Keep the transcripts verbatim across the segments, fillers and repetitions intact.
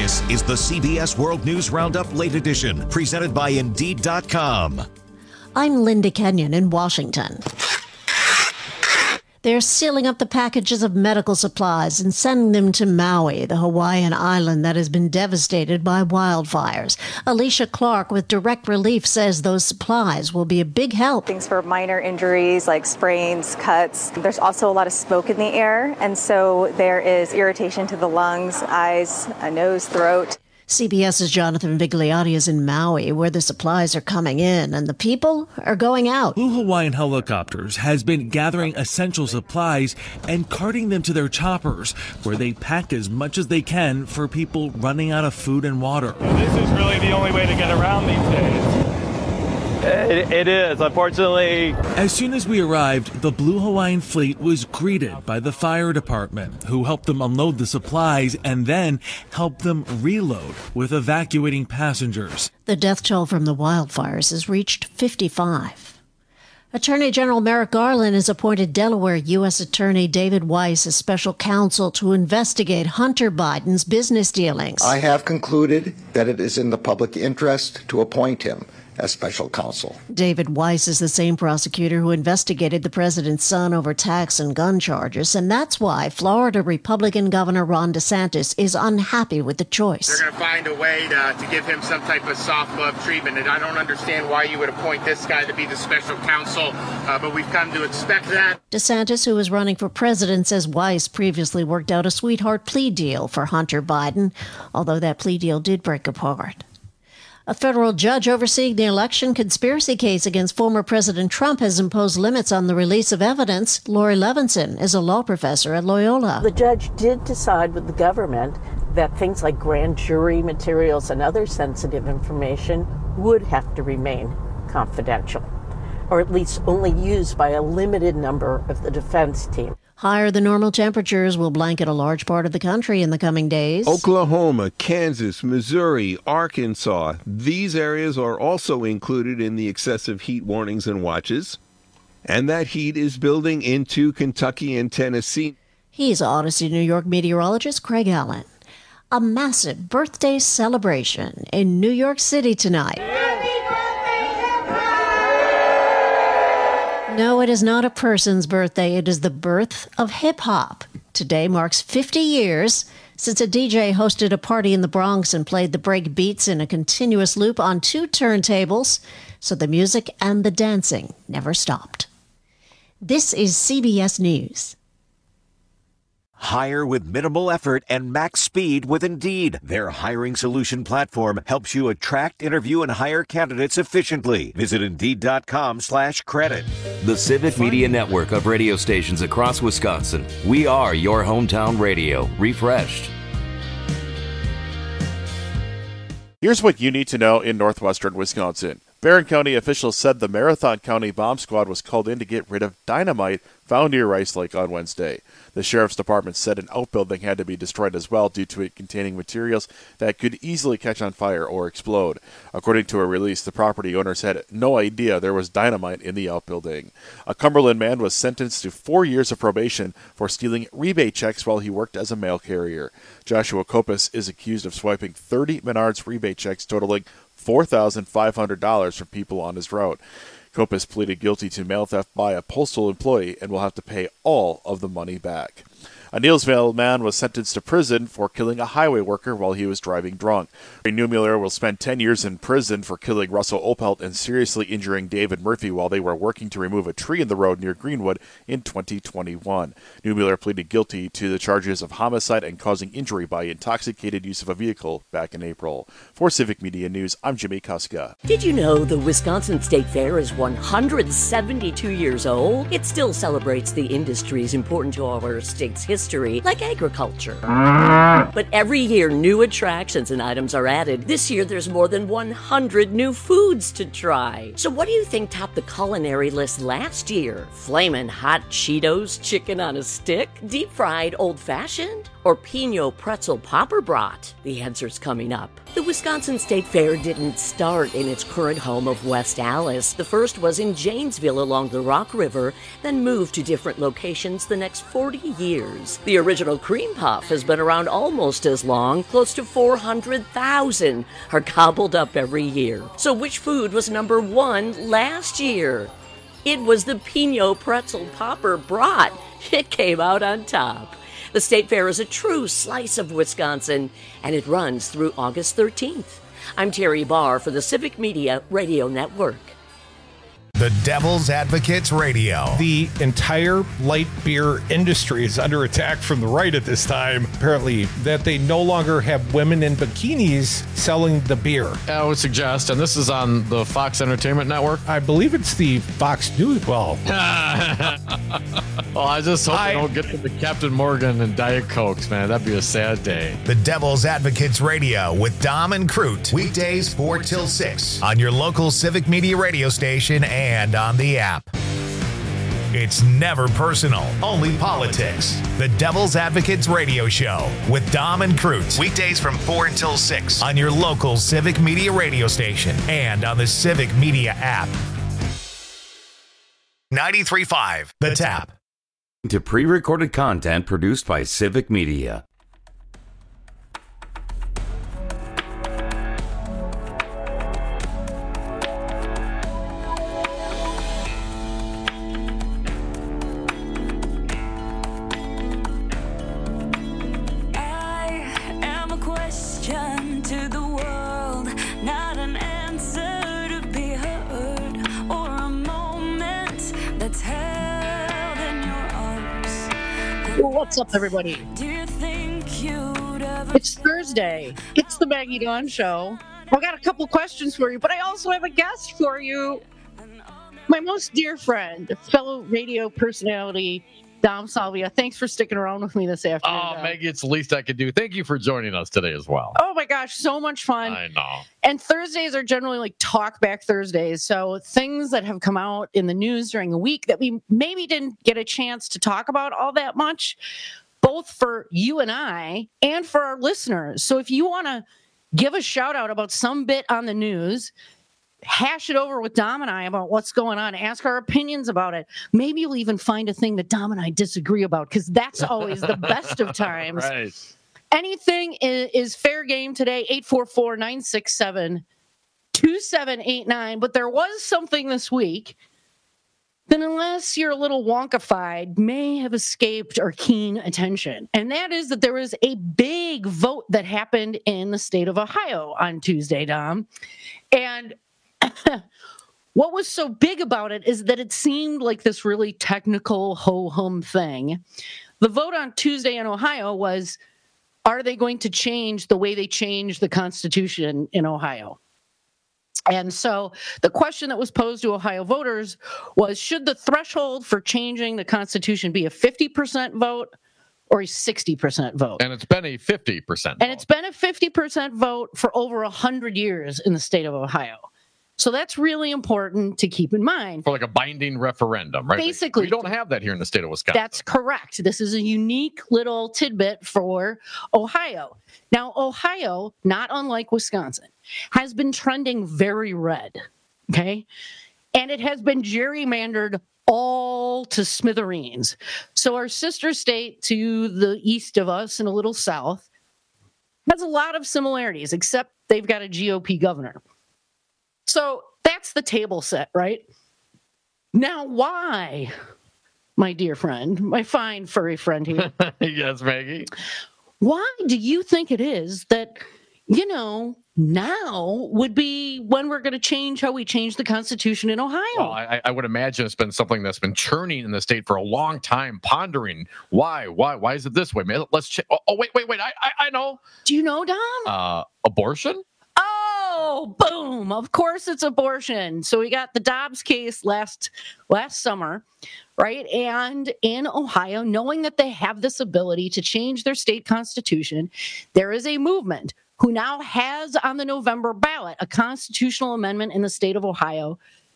This is the C B S World News Roundup Late Edition, presented by Indeed dot com. I'm Linda Kenyon in Washington. They're sealing up the packages of medical supplies and sending them to Maui, the Hawaiian island that has been devastated by wildfires. Alicia Clark with Direct Relief says those supplies will be a big help. Things for minor injuries like sprains, cuts. There's also a lot of smoke in the air, and so there is irritation to the lungs, eyes, nose, throat. CBS's Jonathan Vigliotti is in Maui, where the supplies are coming in and the people are going out. Blue Hawaiian Helicopters has been gathering essential supplies and carting them to their choppers, where they pack as much as they can for people running out of food and water. This is really the only way to get around these days. It, it is, unfortunately. As soon as we arrived, the Blue Hawaiian fleet was greeted by the fire department, who helped them unload the supplies and then helped them reload with evacuating passengers. The death toll from the wildfires has reached fifty-five. Attorney General Merrick Garland has appointed Delaware U S Attorney David Weiss as special counsel to investigate Hunter Biden's business dealings. I have concluded that it is in the public interest to appoint him as special counsel. David Weiss is the same prosecutor who investigated the president's son over tax and gun charges, and that's why Florida Republican Governor Ron DeSantis is unhappy with the choice. They're going to find a way to, to give him some type of soft love treatment, and I don't understand why you would appoint this guy to be the special counsel, uh, but we've come to expect that. DeSantis, who is running for president, says Weiss previously worked out a sweetheart plea deal for Hunter Biden, although that plea deal did break apart. A federal judge overseeing the election conspiracy case against former President Trump has imposed limits on the release of evidence. Lori Levinson is a law professor at Loyola. The judge did decide with the government that things like grand jury materials and other sensitive information would have to remain confidential, or at least only used by a limited number of the defense team. Higher than normal temperatures will blanket a large part of the country in the coming days. Oklahoma, Kansas, Missouri, Arkansas. These areas are also included in the excessive heat warnings and watches. And that heat is building into Kentucky and Tennessee. He's Odyssey New York meteorologist Craig Allen. A massive birthday celebration in New York City tonight. No, it is not a person's birthday. It is the birth of hip-hop. Today marks fifty years since a D J hosted a party in the Bronx and played the break beats in a continuous loop on two turntables, so the music and the dancing never stopped. This is C B S News. Hire with minimal effort and max speed with Indeed. Their hiring solution platform helps you attract, interview, and hire candidates efficiently. Visit Indeed.com slash credit. The Civic Media Network of radio stations across Wisconsin. We are your hometown radio, refreshed. Here's what you need to know in northwestern Wisconsin. Barron County officials said the Marathon County Bomb Squad was called in to get rid of dynamite found near Rice Lake on Wednesday. The Sheriff's Department said an outbuilding had to be destroyed as well due to it containing materials that could easily catch on fire or explode. According to a release, the property owners had no idea there was dynamite in the outbuilding. A Cumberland man was sentenced to four years of probation for stealing rebate checks while he worked as a mail carrier. Joshua Kopis is accused of swiping thirty Menards rebate checks totaling four thousand five hundred dollars from people on his route. Kopis pleaded guilty to mail theft by a postal employee and will have to pay all of the money back. A Neillsville man was sentenced to prison for killing a highway worker while he was driving drunk. Neumuller will spend ten years in prison for killing Russell Opelt and seriously injuring David Murphy while they were working to remove a tree in the road near Greenwood in twenty twenty-one. Neumuller pleaded guilty to the charges of homicide and causing injury by intoxicated use of a vehicle back in April. For Civic Media News, I'm Jimmy Kuska. Did you know the Wisconsin State Fair is one hundred seventy-two years old? It still celebrates the industries important to our state's history, like agriculture. But every year, new attractions and items are added. This year, there's more than one hundred new foods to try. So what do you think topped the culinary list last year? Flamin' hot Cheetos, chicken on a stick, deep-fried old-fashioned? or Pinot Pretzel Popper Brat? The answer's coming up. The Wisconsin State Fair didn't start in its current home of West Allis. The first was in Janesville along the Rock River, then moved to different locations the next forty years. The original cream puff has been around almost as long. Close to four hundred thousand are gobbled up every year. So which food was number one last year? It was the Pinot Pretzel Popper Brat. It came out on top. The State Fair is a true slice of Wisconsin, and it runs through August thirteenth. I'm Terry Barr for the Civic Media Radio Network. The Devil's Advocates Radio. The entire light beer industry is under attack from the right at this time. Apparently, that they no longer have women in bikinis selling the beer. I would suggest, and this is on the Fox Entertainment Network. I believe it's the Fox News. Well, well, I just hope I, they don't get to the Captain Morgan and Diet Cokes, man. That'd be a sad day. The Devil's Advocates Radio with Dom and Crute. Weekdays four till six on your local Civic Media radio station and and on the app. It's never personal, only politics. The Devil's Advocates Radio Show with Dom and Crute. Weekdays from four until six on your local Civic Media radio station and on the Civic Media app. ninety-three point five The Tap. To pre-recorded content produced by Civic Media. What's up, everybody? It's Thursday. It's the Maggie Dawn Show. I've got a couple questions for you, but I also have a guest for you. My most dear friend, fellow radio personality, Dom Salvia. Thanks for sticking around with me this afternoon. Oh, Maggie, it's the least I could do. Thank you for joining us today as well. Oh, my gosh, so much fun. I know. And Thursdays are generally like talk back Thursdays. So things that have come out in the news during the week that we maybe didn't get a chance to talk about all that much, both for you and I and for our listeners. So if you want to give a shout out about some bit on the news, hash it over with Dom and I about what's going on, ask our opinions about it. Maybe you'll even find a thing that Dom and I disagree about, because that's always the best of times. Right. Anything is, is fair game today, eight four four, nine six seven, two seven eight nine. But there was something this week that, unless you're a little wonkified, may have escaped our keen attention. And that is that there was a big vote that happened in the state of Ohio on Tuesday, Dom. And what was so big about it is that it seemed like this really technical ho-hum thing. The vote on Tuesday in Ohio was, are they going to change the way they changed the Constitution in Ohio? And so the question that was posed to Ohio voters was, should the threshold for changing the Constitution be a fifty percent vote or a sixty percent vote? And it's been a fifty percent vote. And it's been a fifty percent vote for over one hundred years in the state of Ohio. So that's really important to keep in mind. For like a binding referendum, right? Basically. We don't have that here in the state of Wisconsin. That's correct. This is a unique little tidbit for Ohio. Now, Ohio, not unlike Wisconsin, has been trending very red, okay? And it has been gerrymandered all to smithereens. So our sister state to the east of us and a little south has a lot of similarities, except they've got a G O P governor. So that's the table set, right? Now, why, my dear friend, my fine furry friend here? Yes, Maggie. Why do you think it is that, you know, now would be when we're going to change how we change the Constitution in Ohio? Well, I, I would imagine it's been something that's been churning in the state for a long time, pondering why, why, why is it this way? Man, let's check. Oh, oh, wait, wait, wait. I, I, I know. Do you know, Dom? Uh, abortion? Oh, boom. Of course it's abortion. So we got the Dobbs case last last summer, right? And in Ohio, knowing that they have this ability to change their state constitution, there is a movement who now has on the November ballot a constitutional amendment in the state of Ohio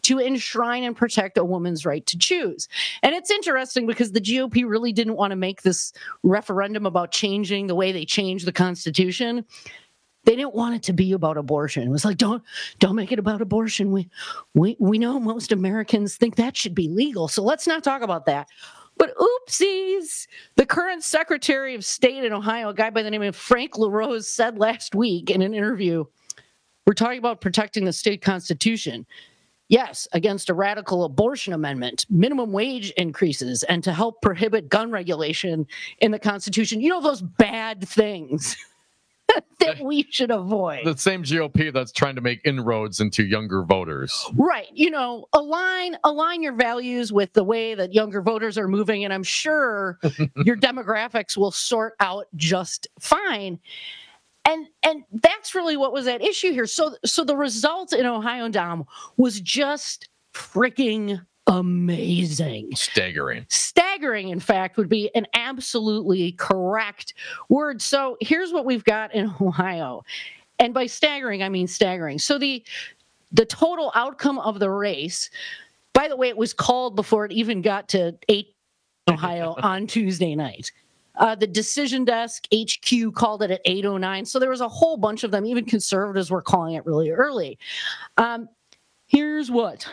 to enshrine and protect a woman's right to choose. And it's interesting because the G O P really didn't want to make this referendum about changing the way they changed the Constitution. They didn't want it to be about abortion. It was like, don't don't make it about abortion. We we we know most Americans think that should be legal, so let's not talk about that. But oopsies, the current Secretary of State in Ohio, a guy by the name of Frank LaRose, said last week in an interview, we're talking about protecting the state constitution. Yes, against a radical abortion amendment, minimum wage increases, and to help prohibit gun regulation in the Constitution. You know, those bad things that we should avoid. The same G O P that's trying to make inroads into younger voters. Right. You know, align align your values with the way that younger voters are moving, and I'm sure your demographics will sort out just fine. And and that's really what was at issue here. So so the result in Ohio, Dom, was just freaking amazing. Staggering. Staggering, in fact, would be an absolutely correct word. So here's what we've got in Ohio. And by staggering, I mean staggering. So the the total outcome of the race, by the way, it was called before it even got to eight Ohio on Tuesday night. Uh, the decision desk, H Q, called it at eight oh nine. So there was a whole bunch of them. Even conservatives were calling it really early. Um, here's what.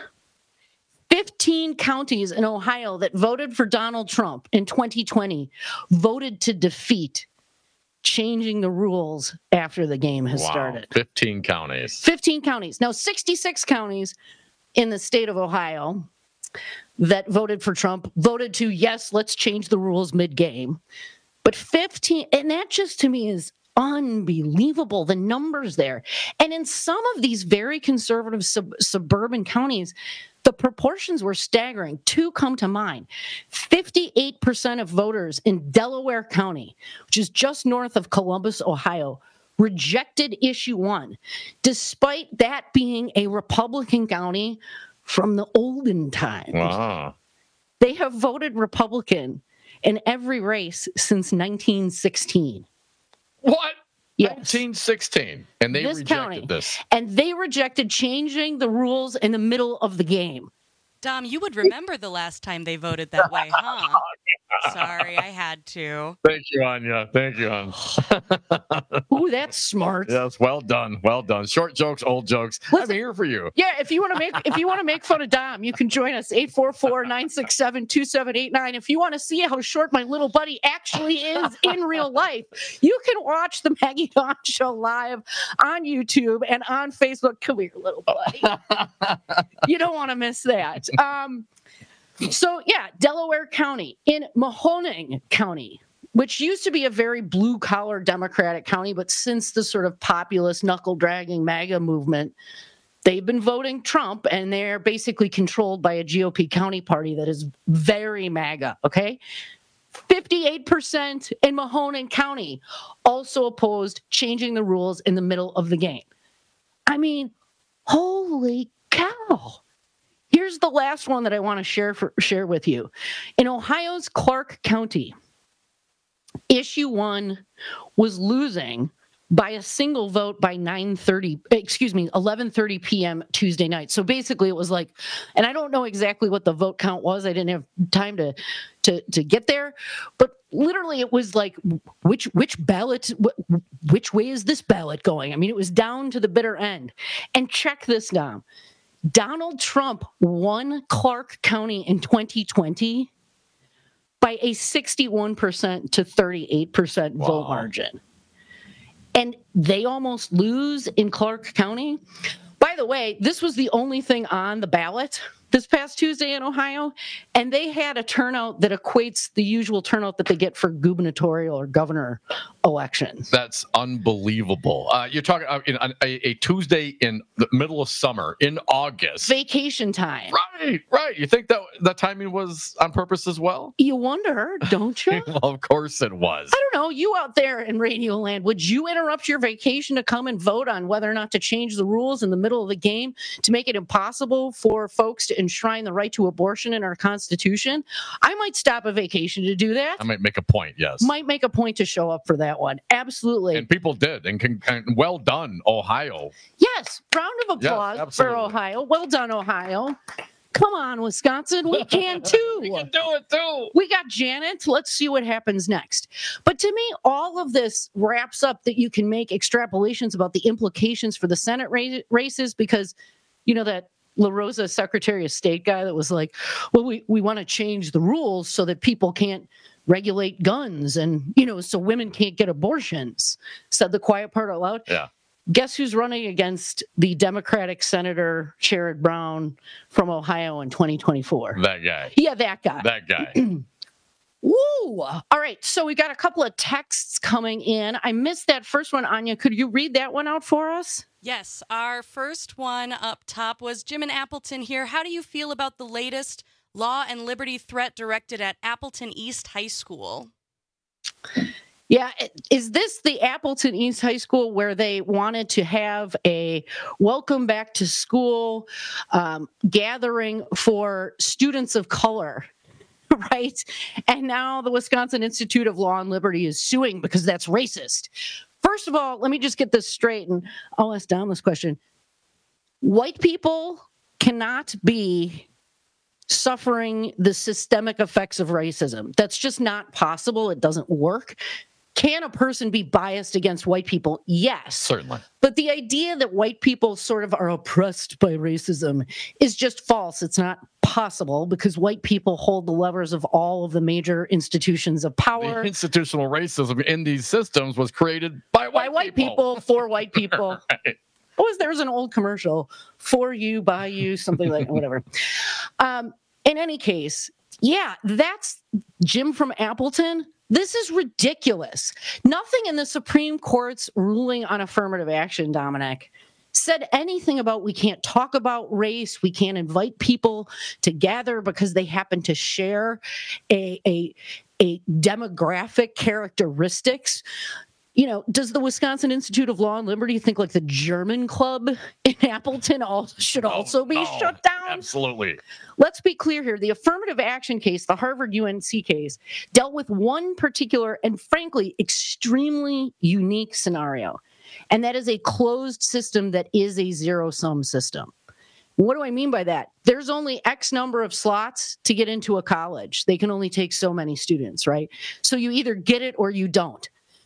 fifteen counties in Ohio that voted for Donald Trump in twenty twenty voted to defeat changing the rules after the game has wow. started. fifteen counties. fifteen counties. Now, sixty-six counties in the state of Ohio that voted for Trump voted to, yes, let's change the rules mid-game. But fifteen, and that just to me is unbelievable, the numbers there. And in some of these very conservative sub- suburban counties, the proportions were staggering. Two come to mind. fifty-eight percent of voters in Delaware County, which is just north of Columbus, Ohio, rejected issue one, despite that being a Republican county from the olden times. Wow. They have voted Republican in every race since nineteen sixteen. What? Yes. nineteen sixteen. And they This rejected county. this. And they rejected changing the rules in the middle of the game. Dom, you would remember the last time they voted that way, huh? Sorry, I had to. Thank you, Anya. Thank you, Anya. Ooh, that's smart. Yes, well done. Well done. Short jokes, old jokes. Listen, I'm here for you. Yeah, if you want to make if you want to make fun of Dom, you can join us eight four four, nine six seven, two seven eight nine. If you want to see how short my little buddy actually is in real life, you can watch the Maggie Dawn Show live on YouTube and on Facebook. Come here, little buddy. You don't want to miss that. Um, so yeah, Delaware County, in Mahoning County, which used to be a very blue-collar Democratic county, but since the sort of populist, knuckle-dragging MAGA movement, they've been voting Trump, and they're basically controlled by a G O P county party that is very MAGA, okay? fifty-eight percent in Mahoning County also opposed changing the rules in the middle of the game. I mean, holy cow. Here's the last one that I want to share for, share with you. In Ohio's Clark County, issue one was losing by a single vote by nine thirty, excuse me, eleven thirty p.m. Tuesday night. So basically it was like, and I don't know exactly what the vote count was. I didn't have time to to to get there, but literally it was like, which which ballot, which way is this ballot going? I mean, it was down to the bitter end. And check this down. Donald Trump won Clark County in twenty twenty by a sixty-one percent to thirty-eight percent wow. vote margin. And they almost lose in Clark County. By the way, this was the only thing on the ballot this past Tuesday in Ohio, and they had a turnout that equates the usual turnout that they get for gubernatorial or governor elections. That's unbelievable. Uh, you're talking uh, in a, a Tuesday in the middle of summer in August. Vacation time. Right, right. You think that that timing was on purpose as well? You wonder, don't you? Well, of course it was. I don't know. You out there in Radio Land, would you interrupt your vacation to come and vote on whether or not to change the rules in the middle of the game to make it impossible for folks to enshrine the right to abortion in our Constitution? I might stop a vacation to do that. I might make a point, yes. Might make a point to show up for that one. Absolutely. And people did. And, can, and well done, Ohio. Yeah, Yes, round of applause Yes, for absolutely. Ohio. Well done, Ohio. Come on, Wisconsin. We can too. We can do it too. We got Janet. Let's see what happens next. But to me, all of this wraps up that you can make extrapolations about the implications for the Senate ra- races because, you know, that La Rosa Secretary of State guy that was like, well, we, we want to change the rules so that people can't regulate guns and, you know, so women can't get abortions, said the quiet part out loud. Yeah. Guess who's running against the Democratic Senator Sherrod Brown from Ohio in twenty twenty-four? That guy. Yeah, that guy. That guy. Woo! All right, so we got a couple of texts coming in. I missed that first one, Anya. Could you read that one out for us? Yes, our first one up top was Jim in Appleton here. How do you feel about the latest law and liberty threat directed at Appleton East High School? Yeah, is this the Appleton East High School where they wanted to have a welcome back to school um, gathering for students of color, right? And now the Wisconsin Institute of Law and Liberty is suing because that's racist. First of all, let me just get this straight, and I'll ask Dom this question. White people cannot be suffering the systemic effects of racism. That's just not possible. It doesn't work. Can a person be biased against white people? Yes. Certainly. But the idea that white people sort of are oppressed by racism is just false. It's not possible because white people hold the levers of all of the major institutions of power. The institutional racism in these systems was created by white, by white people. people for white people. Right. What was there's an old commercial for you, by you, something like whatever. Um, in any case, yeah, that's Jim from Appleton. This is ridiculous. Nothing in the Supreme Court's ruling on affirmative action, Dominic, said anything about we can't talk about race, we can't invite people to gather because they happen to share a, a, a demographic characteristics. You know, does the Wisconsin Institute of Law and Liberty think like the German club in Appleton all, should also be no, shut down? Absolutely. Let's be clear here. The affirmative action case, the Harvard U N C case, dealt with one particular and frankly extremely unique scenario. And that is a closed system that is a zero-sum system. What do I mean by that? There's only X number of slots to get into a college. They can only take so many students, right? So you either get it or you don't.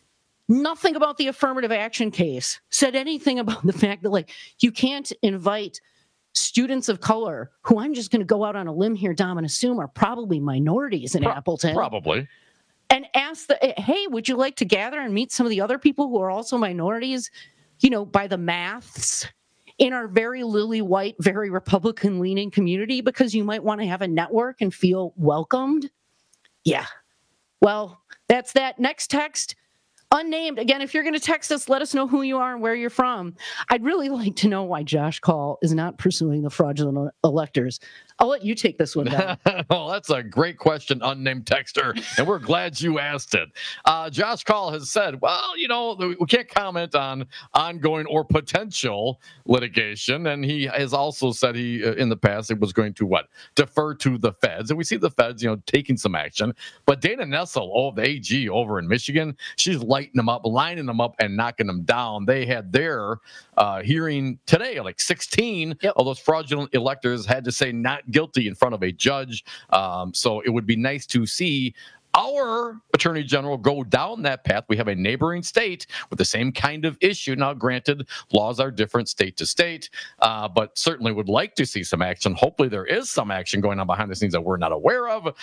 Nothing about the affirmative action case said anything about the fact that, like, you can't invite students of color, who I'm just going to go out on a limb here, Dom, and assume are probably minorities in Pro- Appleton. Probably. And ask the, hey, would you like to gather and meet some of the other people who are also minorities, you know, by the maths in our very lily white, very Republican leaning community, because you might want to have a network and feel welcomed? Yeah. Well, that's that. Next text. Unnamed. Again, if you're going to text us, let us know who you are and where you're from. I'd really like to know why Josh Call is not pursuing the fraudulent electors. I'll let you take this one down. Well, that's a great question, unnamed texter, and we're glad you asked it. Uh, Josh Call has said, well, you know, we can't comment on ongoing or potential litigation, and he has also said he, uh, in the past, it was going to, what, defer to the feds, and we see the feds, you know, taking some action, but Dana Nessel, oh, the A G over in Michigan, she's lighting them up, lining them up, and knocking them down. They had their uh, hearing today, like sixteen yep. of those fraudulent electors had to say not guilty in front of a judge. Um, so it would be nice to see our attorney general go down that path. We have a neighboring state with the same kind of issue. Now, granted, laws are different state to state, uh, but certainly would like to see some action. Hopefully there is some action going on behind the scenes that we're not aware of.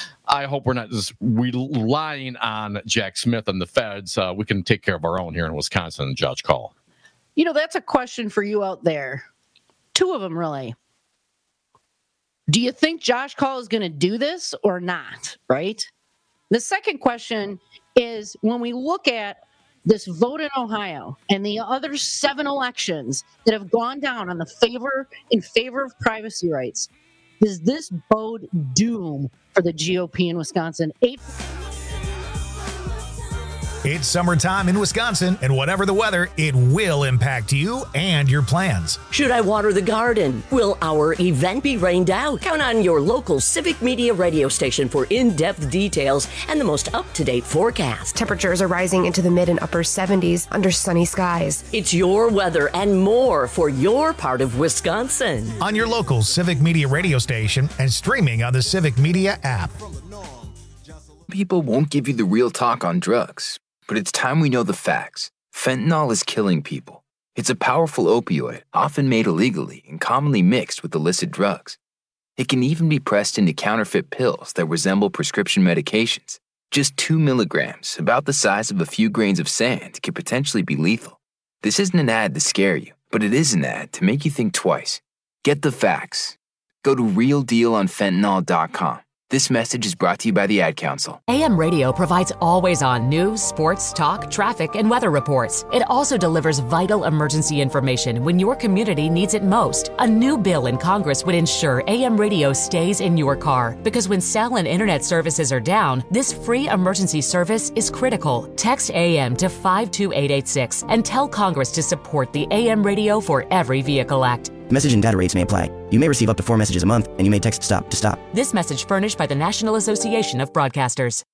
I hope we're not just relying on Jack Smith and the feds. Uh, we can take care of our own here in Wisconsin, Judge Call. You know, that's a question for you out there. Two of them, really. Do you think Josh Call is going to do this or not, right? The second question is, when we look at this vote in Ohio and the other seven elections that have gone down on the favor in favor of privacy rights, does this bode doom for the G O P in Wisconsin? Eight. It's summertime in Wisconsin, and whatever the weather, it will impact you and your plans. Should I water the garden? Will our event be rained out? Count on your local Civic Media radio station for in-depth details and the most up-to-date forecast. Temperatures are rising into the mid and upper seventies under sunny skies. It's your weather and more for your part of Wisconsin. On your local Civic Media radio station and streaming on the Civic Media app. People won't give you the real talk on drugs, but it's time we know the facts. Fentanyl is killing people. It's a powerful opioid, often made illegally and commonly mixed with illicit drugs. It can even be pressed into counterfeit pills that resemble prescription medications. Just two milligrams, about the size of a few grains of sand, could potentially be lethal. This isn't an ad to scare you, but it is an ad to make you think twice. Get the facts. Go to real deal on fentanyl dot com. This message is brought to you by the Ad Council. A M Radio provides always-on news, sports, talk, traffic, and weather reports. It also delivers vital emergency information when your community needs it most. A new bill in Congress would ensure A M Radio stays in your car, because when cell and internet services are down, this free emergency service is critical. Text A M to five two eight eight six and tell Congress to support the A M Radio for Every Vehicle Act. Message and data rates may apply. You may receive up to four messages a month, and you may text STOP to stop. This message furnished by the National Association of Broadcasters.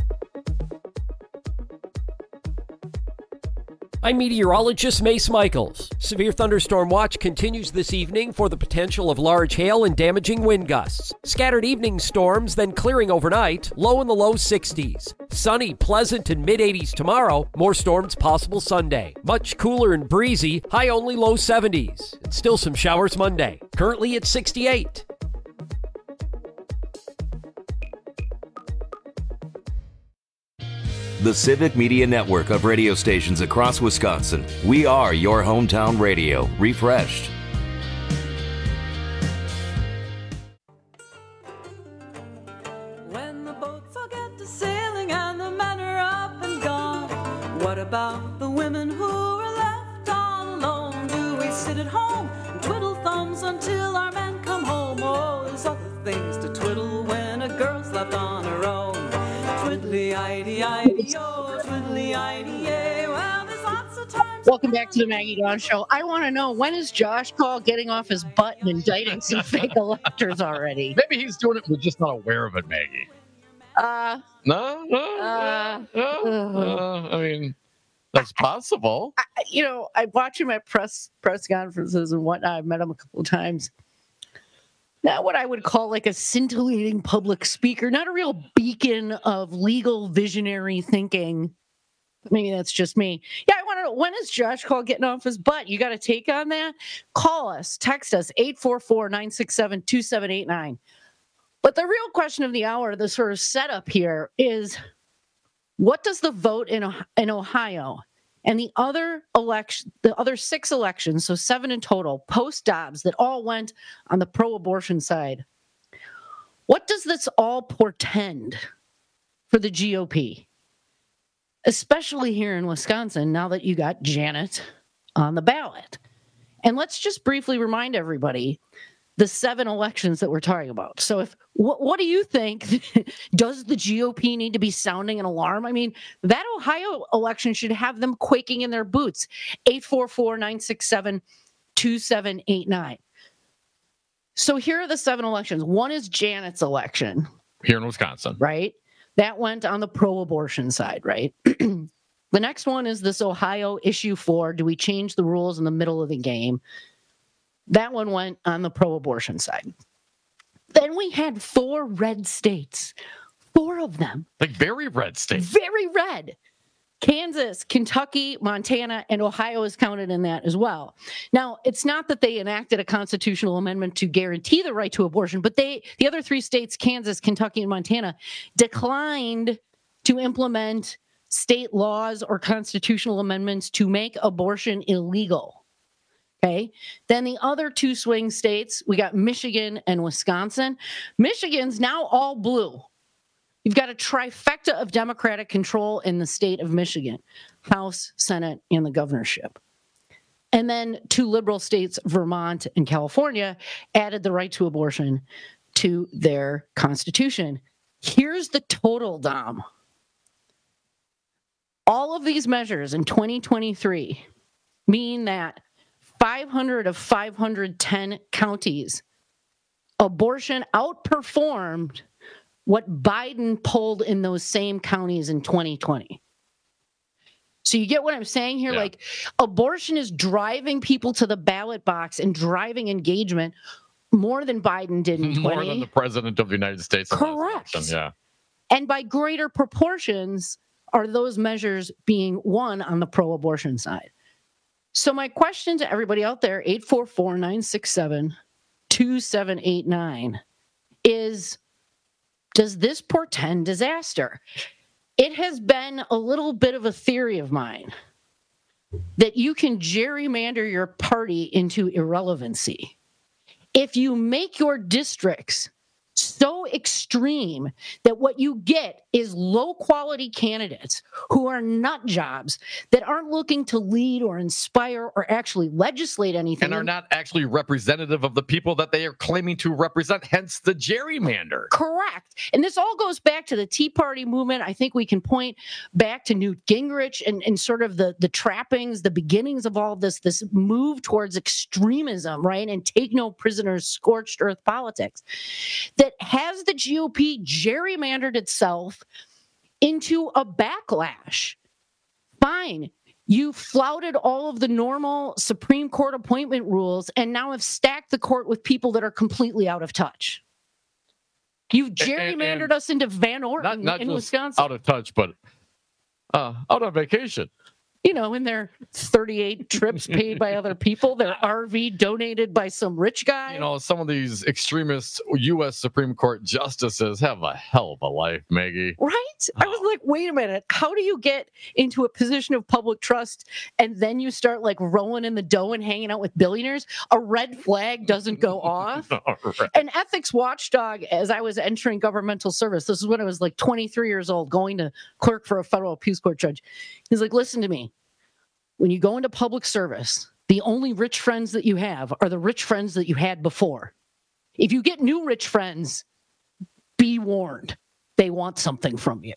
I'm meteorologist Mace Michaels. Severe thunderstorm watch continues this evening for the potential of large hail and damaging wind gusts. Scattered evening storms, then clearing overnight, low in the low sixties. Sunny, pleasant, and mid-eighties tomorrow. More storms possible Sunday. Much cooler and breezy, high only low seventies. And still some showers Monday. Currently at sixty-eight. The Civic Media Network of radio stations across Wisconsin. We are your hometown radio, refreshed. When the boats all get to sailing and the men are up and gone, what about the women who are left all alone? Do we sit at home and twiddle thumbs until our men come home? Oh, there's other things to twiddle when a girl's left on her own. Twiddly-idey-idey-o, twiddly-idey-yay. Well, there's lots of times. Welcome back to the Maggie Dawn Show. I want to know, when is Josh Call getting off his butt and indicting some fake electors already? Maybe he's doing it, we're just not aware of it, Maggie. Uh, no, no, uh, no, no, uh, I mean, that's possible. I, you know, I watch him at press press conferences and whatnot. I've met him a couple of times. Not what I would call like a scintillating public speaker, not a real beacon of legal visionary thinking. Maybe that's just me. Yeah, I want to know, when is Josh Call getting off his butt? You got a take on that? Call us, text us, eight four four, nine six seven, two seven eight nine. But the real question of the hour, the sort of setup here is, what does the vote in, in Ohio and the other election, the other six elections, so seven in total, post-Dobbs, that all went on the pro-abortion side, what does this all portend for the G O P? Especially here in Wisconsin, now that you got Janet on the ballot. And let's just briefly remind everybody the seven elections that we're talking about. So if what, what do you think? Does the G O P need to be sounding an alarm? I mean, that Ohio election should have them quaking in their boots. eight four four, nine six seven, two seven eight nine. So here are the seven elections. One is Janet's election. Here in Wisconsin. Right? That went on the pro-abortion side, right? The next one is this Ohio issue four. Do we change the rules in the middle of the game? That one went on the pro-abortion side. Then we had four red states, four of them. Like very red states. Very red. Kansas, Kentucky, Montana, and Ohio is counted in that as well. Now, it's not that they enacted a constitutional amendment to guarantee the right to abortion, but they, the other three states, Kansas, Kentucky, and Montana, declined to implement state laws or constitutional amendments to make abortion illegal. Okay. Then the other two swing states, we got Michigan and Wisconsin. Michigan's now all blue. You've got a trifecta of Democratic control in the state of Michigan, House, Senate, and the governorship. And then two liberal states, Vermont and California, added the right to abortion to their constitution. Here's the total, Dom. All of these measures in twenty twenty-three mean that five hundred of five hundred ten counties, abortion outperformed what Biden polled in those same counties in twenty twenty. So you get what I'm saying here? Yeah. Like, abortion is driving people to the ballot box and driving engagement more than Biden did in twenty. More than the president of the United States. Correct. Yeah. And by greater proportions are those measures being won on the pro-abortion side. So my question to everybody out there, eight four four, nine six seven, two seven eight nine, is, does this portend disaster? It has been a little bit of a theory of mine that you can gerrymander your party into irrelevancy. If you make your districts so extreme that what you get is low-quality candidates who are nut jobs that aren't looking to lead or inspire or actually legislate anything. And are not actually representative of the people that they are claiming to represent, hence the gerrymander. Correct. And this all goes back to the Tea Party movement. I think we can point back to Newt Gingrich and, and sort of the, the trappings, the beginnings of all of this, this move towards extremism, right? And take no prisoners, scorched earth politics. That has the G O P gerrymandered itself into a backlash. Fine. You flouted all of the normal Supreme Court appointment rules and now have stacked the court with people that are completely out of touch. You've gerrymandered and, and us into Van Orton not, not in just Wisconsin. Out of touch, but uh, out on vacation. You know, in their thirty-eight trips paid by other people, their R V donated by some rich guy. You know, some of these extremist U S Supreme Court justices have a hell of a life, Maggie. Right? Oh. I was like, wait a minute. How do you get into a position of public trust and then you start like rolling in the dough and hanging out with billionaires? A red flag doesn't go off. Right. An ethics watchdog, as I was entering governmental service, this is when I was like twenty-three years old, going to clerk for a federal appeals court judge. He's like, listen to me. When you go into public service, the only rich friends that you have are the rich friends that you had before. If you get new rich friends, be warned. They want something from you.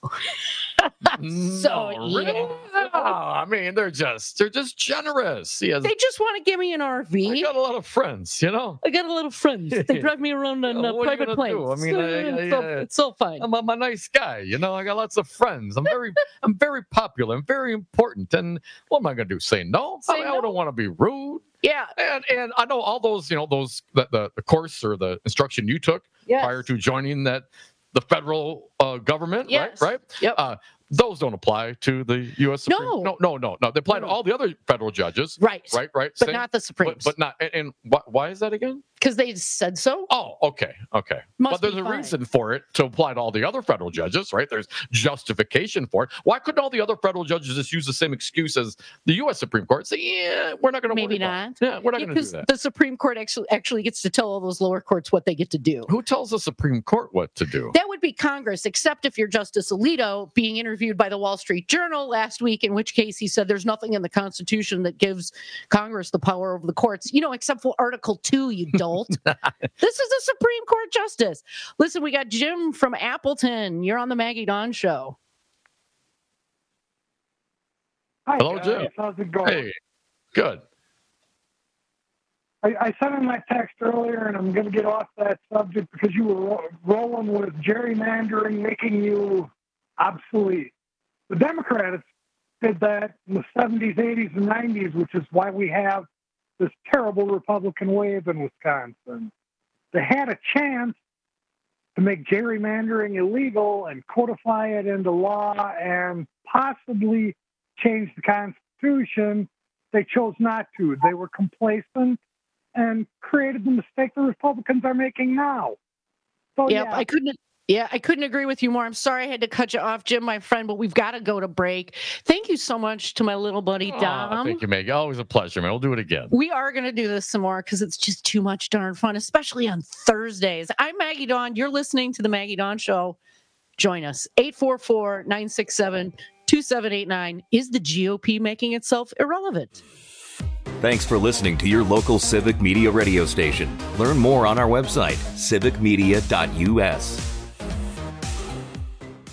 so, no, really? yeah. No, I mean, they're just they're just generous. Has, they just want to give me an R V. I got a lot of friends, you know. I got a lot of friends. They drive me around on yeah, a private plane. I mean, so, I, I, it's, so, I, it's so fine. I'm, I'm a nice guy, you know. I got lots of friends. I'm very, I'm very popular. I'm very important. And what am I going to do? Say no? Say I, mean, no? I don't want to be rude. Yeah. And and I know all those, you know, those the the, the course or the instruction you took yes. prior to joining that. The federal uh, government, yes. right? Right? Yep. Uh, those don't apply to the U S Supreme No. No, no, no, no. They apply no. to all the other federal judges. Right. Right, right. But Same, not the Supremes. But, but not. And, and why, why is that again? Because they said so. Oh, okay, okay. Must but there's be a fine. reason for it to apply to all the other federal judges, right? There's justification for it. Why couldn't all the other federal judges just use the same excuse as the U S Supreme Court? Say, yeah, we're not going to Maybe worry not. About it. Yeah, we're not going to do Because that. the Supreme Court actually actually gets to tell all those lower courts what they get to do. Who tells the Supreme Court what to do? That would be Congress, except if you're Justice Alito being interviewed by the Wall Street Journal last week, in which case he said there's nothing in the Constitution that gives Congress the power over the courts, you know, except for Article two, you dolt. This is a Supreme Court justice. Listen, we got Jim from Appleton. You're on the Maggie Dawn Show. Hi, Hello, guys. Jim. How's it going? Hey, good. I, I sent in my text earlier, and I'm going to get off that subject because you were ro- rolling with gerrymandering, making you obsolete. The Democrats did that in the seventies, eighties, and nineties, which is why we have this terrible Republican wave in Wisconsin. They had a chance to make gerrymandering illegal and codify it into law and possibly change the Constitution. They chose not to. They were complacent and created the mistake the Republicans are making now. So, Yep, yeah, I couldn't. Yeah, I couldn't agree with you more. I'm sorry I had to cut you off, Jim, my friend, but we've got to go to break. Thank you so much to my little buddy, Dom. Oh, thank you, Maggie. Always a pleasure, man. We'll do it again. We are going to do this some more because it's just too much darn fun, especially on Thursdays. I'm Maggie Dawn. You're listening to The Maggie Dawn Show. Join us. eight four four, nine six seven, two seven eight nine. Is the G O P making itself irrelevant? Thanks for listening to your local Civic Media radio station. Learn more on our website, civic media dot u s.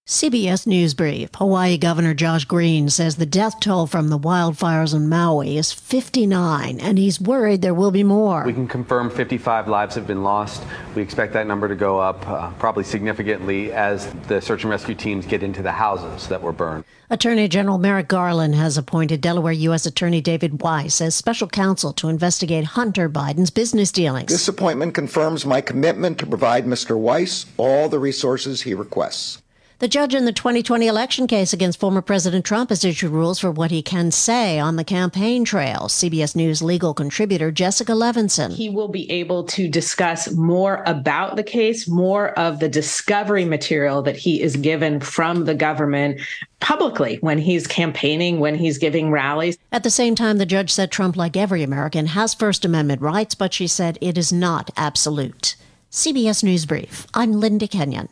C B S News Brief. Hawaii Governor Josh Green says the death toll from the wildfires in Maui is fifty-nine, and he's worried there will be more. We can confirm fifty-five lives have been lost. We expect that number to go up uh, probably significantly as the search and rescue teams get into the houses that were burned. Attorney General Merrick Garland has appointed Delaware U S Attorney David Weiss as special counsel to investigate Hunter Biden's business dealings. This appointment confirms my commitment to provide Mister Weiss all the resources he requests. The judge in the twenty twenty election case against former President Trump has issued rules for what he can say on the campaign trail. C B S News legal contributor Jessica Levinson. He will be able to discuss more about the case, more of the discovery material that he is given from the government publicly when he's campaigning, when he's giving rallies. At the same time, the judge said Trump, like every American, has First Amendment rights, but she said it is not absolute. C B S News Brief. I'm Linda Kenyon.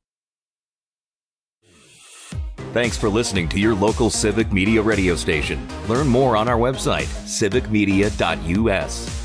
Thanks for listening to your local Civic Media radio station. Learn more on our website, civic media dot u s.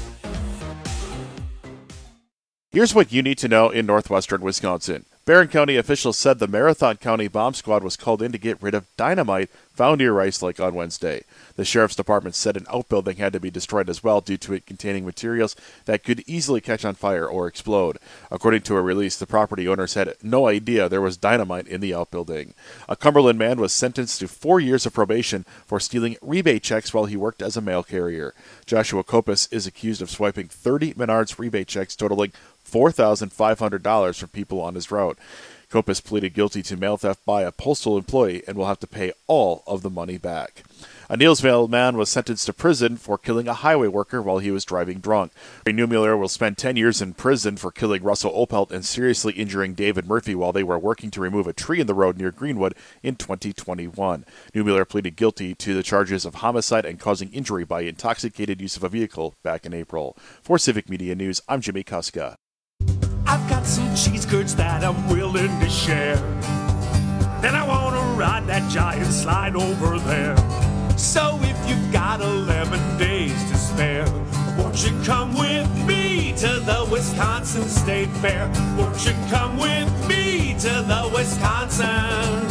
Here's what you need to know in northwestern Wisconsin. Barron County officials said the Marathon County Bomb Squad was called in to get rid of dynamite found near Rice Lake on Wednesday. The Sheriff's Department said an outbuilding had to be destroyed as well due to it containing materials that could easily catch on fire or explode. According to a release, the property owners had no idea there was dynamite in the outbuilding. A Cumberland man was sentenced to four years of probation for stealing rebate checks while he worked as a mail carrier. Joshua Kopis is accused of swiping thirty Menards rebate checks totaling four thousand five hundred dollars from people on his route. Kopis pleaded guilty to mail theft by a postal employee and will have to pay all of the money back. A Neillsville man was sentenced to prison for killing a highway worker while he was driving drunk. Ray Neumuller will spend ten years in prison for killing Russell Opelt and seriously injuring David Murphy while they were working to remove a tree in the road near Greenwood in twenty twenty-one. Neumuller pleaded guilty to the charges of homicide and causing injury by intoxicated use of a vehicle back in April. For Civic Media News, I'm Jimmy Kuska. I've got some cheese curds that I'm willing to share. Then I want to ride that giant slide over there. So if you've got eleven days to spare, won't you come with me to the Wisconsin State Fair? Won't you come with me to the Wisconsin,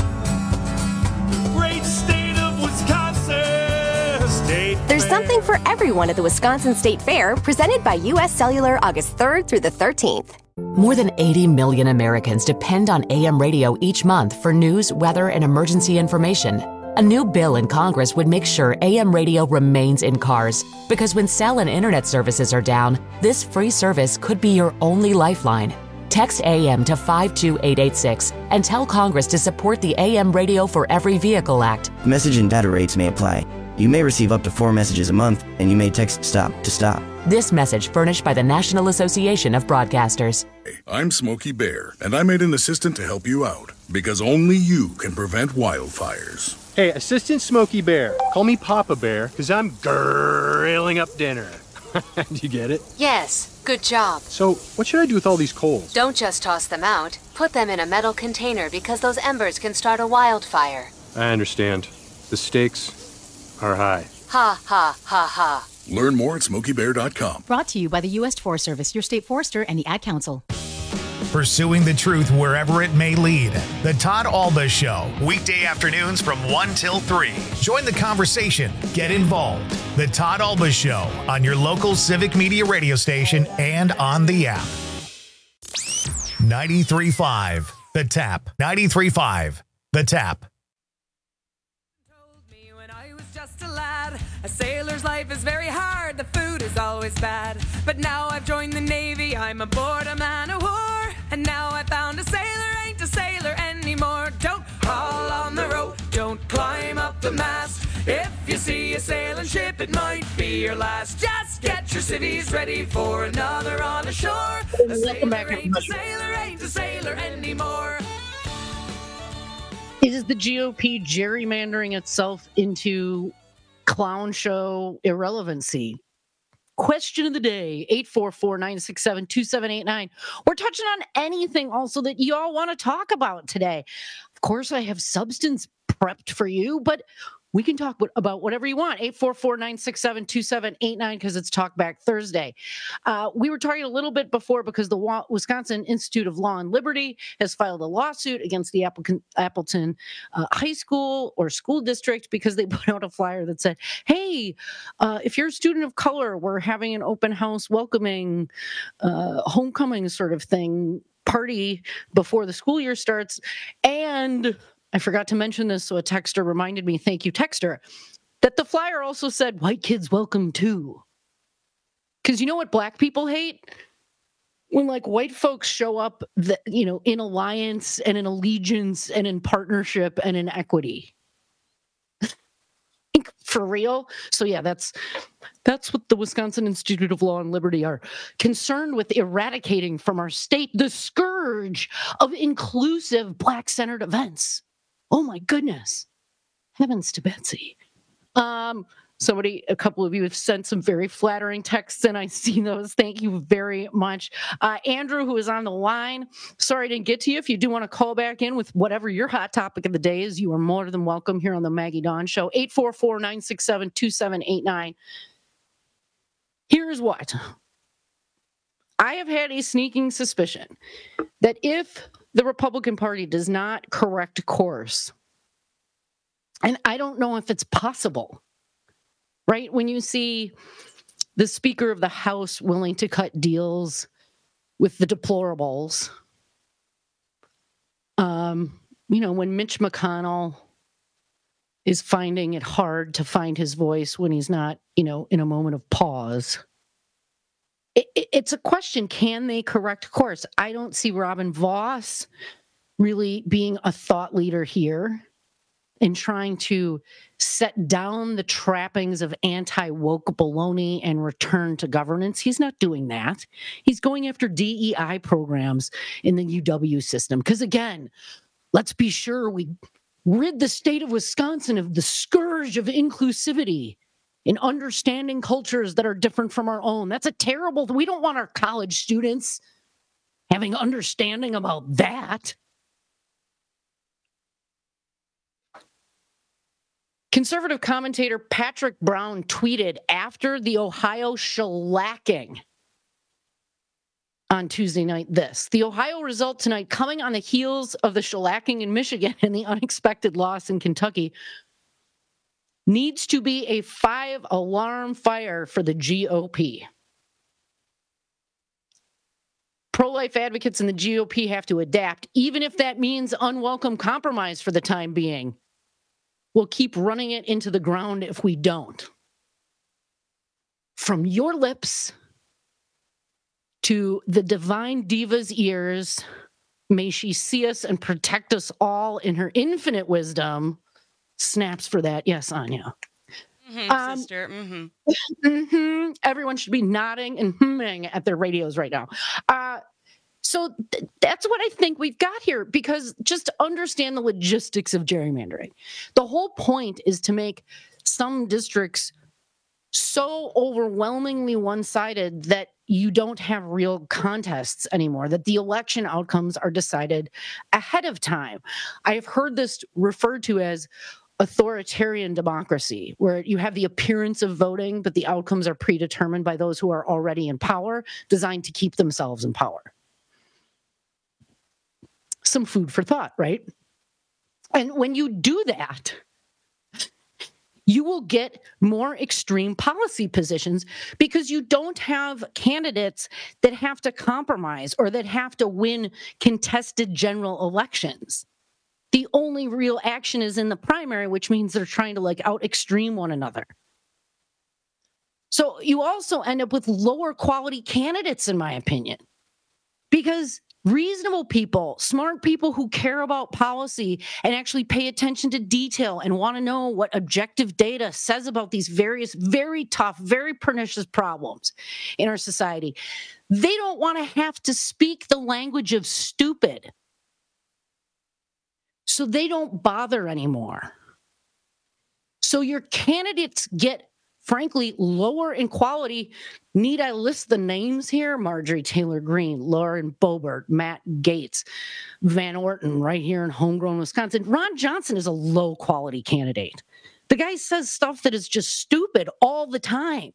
great state of Wisconsin State There's Fair. something for everyone at the Wisconsin State Fair, presented by U S Cellular August third through the thirteenth. More than eighty million Americans depend on A M radio each month for news, weather, and emergency information. A new bill in Congress would make sure A M radio remains in cars, because when cell and internet services are down, this free service could be your only lifeline. Text A M to five two eight eight six and tell Congress to support the A M Radio for Every Vehicle Act. Message and data rates may apply. You may receive up to four messages a month, and you may text STOP to stop. This message furnished by the National Association of Broadcasters. I'm Smokey Bear, and I made an assistant to help you out, because only you can prevent wildfires. Hey, Assistant Smokey Bear, call me Papa Bear, because I'm grilling up dinner. Do you get it? Yes, good job. So, what should I do with all these coals? Don't just toss them out. Put them in a metal container because those embers can start a wildfire. I understand. The stakes are high. Ha, ha, ha, ha. Learn more at smokey bear dot com. Brought to you by the U S Forest Service, your state forester, and the Ad Council. Pursuing the truth wherever it may lead. The Todd Alba Show, weekday afternoons from one till three. Join the conversation. Get involved. The Todd Alba Show on your local Civic Media radio station and on the app. ninety-three point five The Tap. ninety-three point five The Tap. Just a lad, a sailor's life is very hard, the food is always bad. But now I've joined the Navy, I'm aboard a man of war. And now I found a sailor ain't a sailor anymore. Don't haul on the rope, don't climb up the mast. If you see a sailing ship, it might be your last. Just get your civvies ready for another on the shore. A sailor ain't a sailor, ain't a sailor anymore. Is the G O P gerrymandering itself into clown show irrelevancy? Question of the day, eight four four, nine six seven, two seven eight nine. We're touching on anything also that y'all want to talk about today. Of course, I have substance prepped for you, but we can talk about whatever you want. eight four four, nine six seven, two seven eight nine because it's Talk Back Thursday. Uh, we were talking a little bit before because the Wisconsin Institute of Law and Liberty has filed a lawsuit against the Appleton, Appleton uh, High School or school district because they put out a flyer that said, hey, uh, if you're a student of color, we're having an open house welcoming uh, homecoming sort of thing party before the school year starts. And I forgot to mention this, so a texter reminded me, thank you, texter, that the flyer also said, white kids welcome too. Because you know what black people hate? When like white folks show up, the, you know, in alliance and in allegiance and in partnership and in equity. For real. So yeah, that's that's what the Wisconsin Institute of Law and Liberty are concerned with eradicating from our state, the scourge of inclusive black-centered events. Oh my goodness. Heavens to Betsy. Um, somebody, a couple of you have sent some very flattering texts, and I see those. Thank you very much. Uh, Andrew, who is on the line, sorry I didn't get to you. If you do want to call back in with whatever your hot topic of the day is, you are more than welcome here on the Maggie Dawn Show. eight four four, nine six seven, two seven eight nine. Here's what. I have had a sneaking suspicion that if the Republican Party does not correct course, and I don't know if it's possible, right? When you see the Speaker of the House willing to cut deals with the deplorables, um, you know, when Mitch McConnell is finding it hard to find his voice when he's not, you know, in a moment of pause. It, it, it's a question, can they correct course? I don't see Robin Vos really being a thought leader here and trying to set down the trappings of anti-woke baloney and return to governance. He's not doing that. He's going after D E I programs in the U W system. Because again, let's be sure we rid the state of Wisconsin of the scourge of inclusivity in understanding cultures that are different from our own. That's a terrible, we don't want our college students having understanding about that. Conservative commentator Patrick Brown tweeted after the Ohio shellacking on Tuesday night this. The Ohio result tonight coming on the heels of the shellacking in Michigan and the unexpected loss in Kentucky needs to be a five-alarm fire for the G O P. Pro-life advocates in the G O P have to adapt, even if that means unwelcome compromise for the time being. We'll keep running it into the ground if we don't. From your lips to the divine diva's ears, may she see us and protect us all in her infinite wisdom. Snaps for that. Yes, Anya. Mm-hmm, um, sister. Mm-hmm. mm-hmm. Everyone should be nodding and humming at their radios right now. Uh, so th- that's what I think we've got here, because just to understand the logistics of gerrymandering. The whole point is to make some districts so overwhelmingly one-sided that you don't have real contests anymore, that the election outcomes are decided ahead of time. I have heard this referred to as authoritarian democracy, where you have the appearance of voting, but the outcomes are predetermined by those who are already in power, designed to keep themselves in power. Some food for thought, right? And when you do that, you will get more extreme policy positions because you don't have candidates that have to compromise or that have to win contested general elections. The only real action is in the primary, which means they're trying to like out extreme one another. So you also end up with lower quality candidates, in my opinion, because reasonable people, smart people who care about policy and actually pay attention to detail and want to know what objective data says about these various, very tough, very pernicious problems in our society, they don't want to have to speak the language of stupid. So they don't bother anymore. So your candidates get, frankly, lower in quality. Need I list the names here? Marjorie Taylor Greene, Lauren Boebert, Matt Gaetz, Van Orton, right here in homegrown Wisconsin. Ron Johnson is a low-quality candidate. The guy says stuff that is just stupid all the time.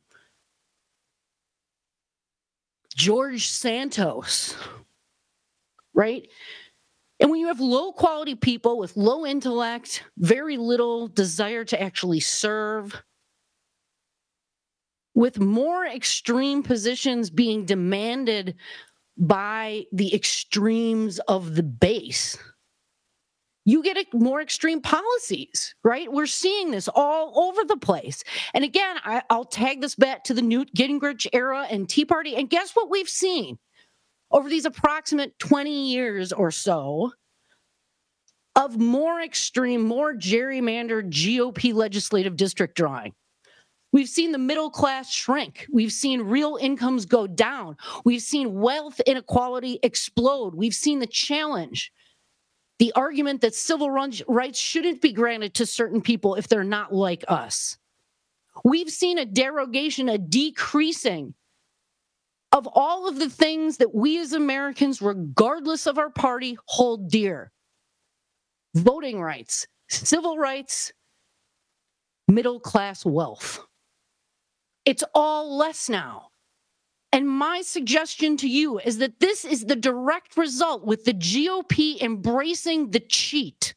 George Santos, right? And when you have low quality people with low intellect, very little desire to actually serve, with more extreme positions being demanded by the extremes of the base, you get more extreme policies, right? We're seeing this all over the place. And again, I, I'll tag this back to the Newt Gingrich era and Tea Party. And guess what we've seen over these approximate twenty years or so of more extreme, more gerrymandered G O P legislative district drawing. We've seen the middle class shrink. We've seen real incomes go down. We've seen wealth inequality explode. We've seen the challenge, the argument that civil rights shouldn't be granted to certain people if they're not like us. We've seen a derogation, a decreasing of all of the things that we as Americans, regardless of our party, hold dear. Voting rights, civil rights, middle-class wealth. It's all less now. And my suggestion to you is that this is the direct result with the G O P embracing the cheat.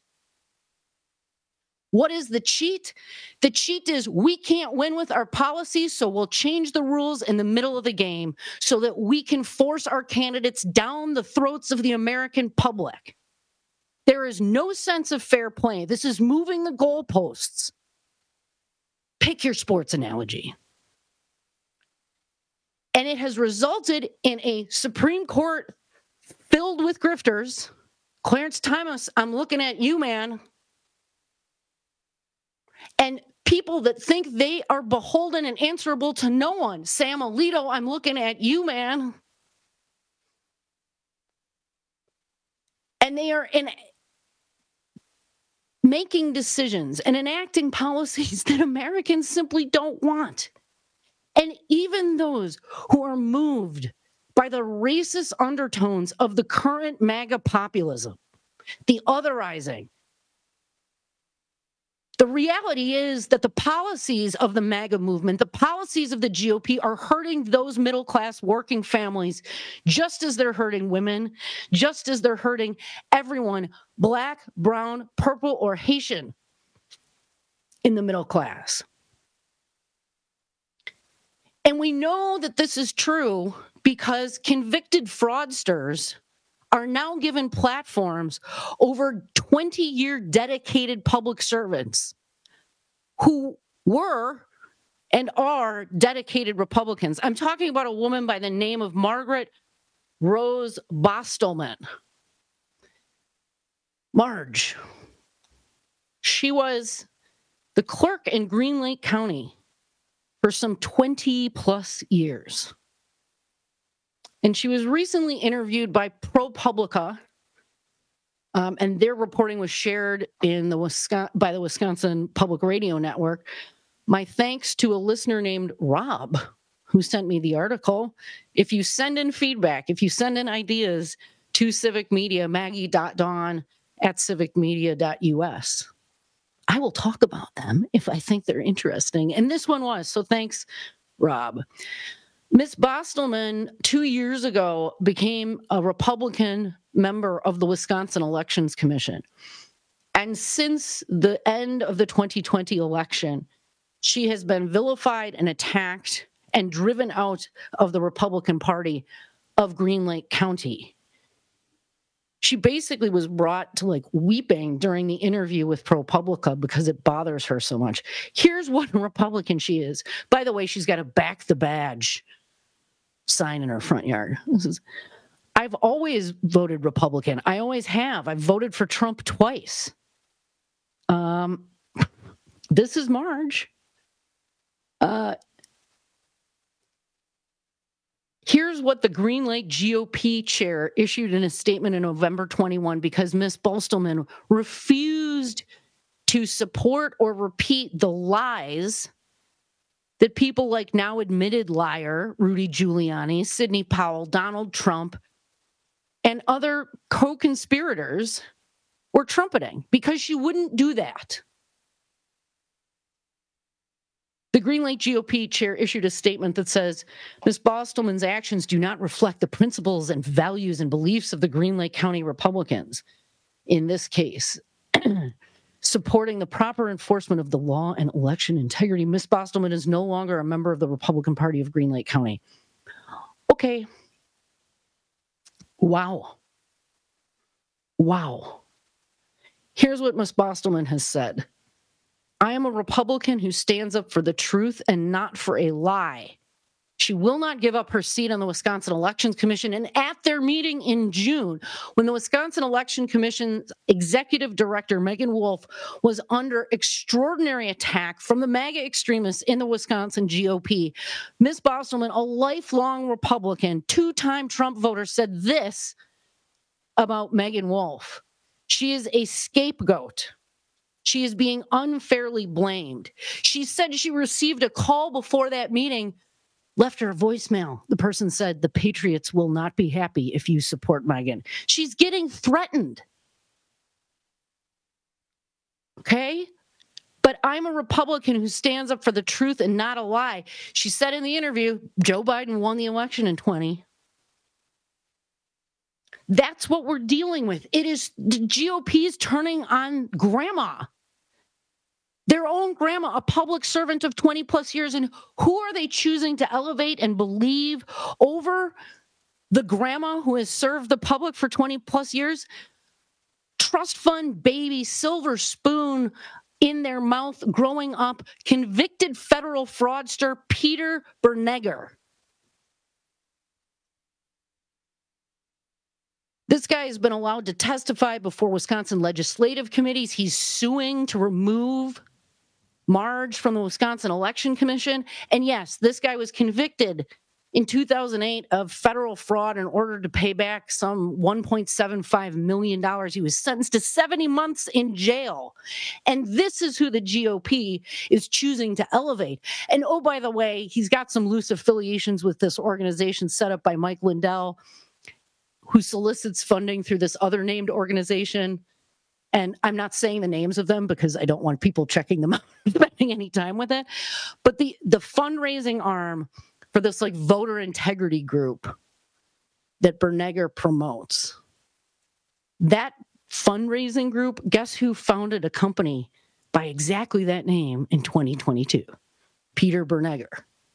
What is the cheat? The cheat is we can't win with our policies, so we'll change the rules in the middle of the game so that we can force our candidates down the throats of the American public. There is no sense of fair play. This is moving the goalposts. Pick your sports analogy. And it has resulted in a Supreme Court filled with grifters. Clarence Thomas, I'm looking at you, man. And people that think they are beholden and answerable to no one. Sam Alito, I'm looking at you, man. And they are in making decisions and enacting policies that Americans simply don't want. And even those who are moved by the racist undertones of the current MAGA populism, the otherizing, the reality is that the policies of the MAGA movement, the policies of the G O P are hurting those middle-class working families just as they're hurting women, just as they're hurting everyone, black, brown, purple, or Haitian in the middle class. And we know that this is true because convicted fraudsters are now given platforms over twenty-year dedicated public servants who were and are dedicated Republicans. I'm talking about a woman by the name of Margaret Rose Bostelman. Marge. She was the clerk in Green Lake County for some twenty plus years. And she was recently interviewed by ProPublica, um, and their reporting was shared in the Wisconsin, by the Wisconsin Public Radio Network. My thanks to a listener named Rob, who sent me the article. If you send in feedback, if you send in ideas to Civic Media, maggie dot dawn at civic media dot u s, I will talk about them if I think they're interesting. And this one was, so thanks, Rob. Miz Bostelman, two years ago, became a Republican member of the Wisconsin Elections Commission. And since the end of the twenty twenty election, she has been vilified and attacked and driven out of the Republican Party of Green Lake County. She basically was brought to like weeping during the interview with ProPublica because it bothers her so much. Here's what Republican she is. By the way, she's got a back the badge sign in her front yard. This is, I've always voted Republican. I always have. I've voted for Trump twice. Um, this is Marge. Uh, Here's what the Green Lake G O P chair issued in a statement in November twenty-one because Miz Bostelman refused to support or repeat the lies that people like now admitted liar Rudy Giuliani, Sidney Powell, Donald Trump, and other co-conspirators were trumpeting, because she wouldn't do that. Green Lake G O P chair issued a statement that says, Miz Bostelman's actions do not reflect the principles and values and beliefs of the Green Lake County Republicans. In this case, supporting the proper enforcement of the law and election integrity. Miz Bostelman is no longer a member of the Republican Party of Green Lake County. Okay. Wow. Wow. Here's what Miz Bostelman has said. I am a Republican who stands up for the truth and not for a lie. She will not give up her seat on the Wisconsin Elections Commission. And at their meeting in June, when the Wisconsin Election Commission's executive director, Megan Wolf, was under extraordinary attack from the MAGA extremists in the Wisconsin G O P, Miz Bostelman, a lifelong Republican, two-time Trump voter, said this about Megan Wolf. She is a scapegoat. She is being unfairly blamed. She said she received a call before that meeting, left her a voicemail. The person said, the Patriots will not be happy if you support Megan. She's getting threatened. Okay? But I'm a Republican who stands up for the truth and not a lie. She said in the interview, Joe Biden won the election in twenty. That's what we're dealing with. It is the G O P is turning on grandma. Their own grandma, a public servant of twenty plus years. And who are they choosing to elevate and believe over the grandma who has served the public for twenty plus years? Trust fund baby, silver spoon in their mouth, growing up, convicted federal fraudster Peter Bernegger. This guy has been allowed to testify before Wisconsin legislative committees. He's suing to remove Marge from the Wisconsin Election Commission. And yes, this guy was convicted in two thousand eight of federal fraud in order to pay back some one point seven five million dollars. He was sentenced to seventy months in jail. And this is who the G O P is choosing to elevate. And oh, by the way, he's got some loose affiliations with this organization set up by Mike Lindell, who solicits funding through this other named organization. And I'm not saying the names of them because I don't want people checking them out, spending any time with it. But the, the fundraising arm for this like voter integrity group that Bernegger promotes, that fundraising group, guess who founded a company by exactly that name in twenty twenty-two? Peter Bernegger.